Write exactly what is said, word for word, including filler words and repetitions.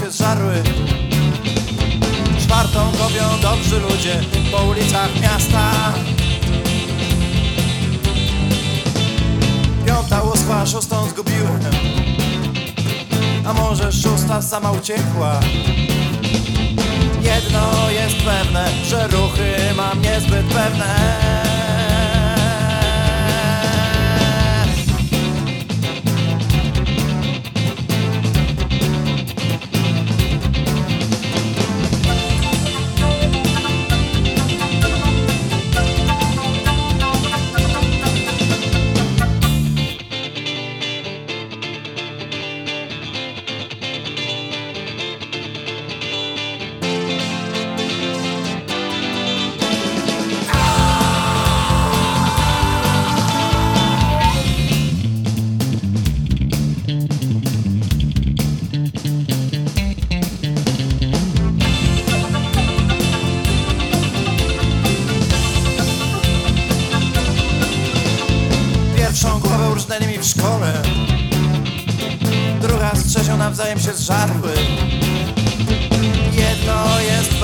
się zżarły. Czwartą kopią dobrzy ludzie po ulicach miasta. Piąta uschła, szóstą zgubiłem, a może szósta sama uciekła. Jedno jest pewne, że ruchy mam niezbyt pewne. Pierwszą głowę urżnęli mi w szkole, druga z trzecią nawzajem się zżarły. Jedno jest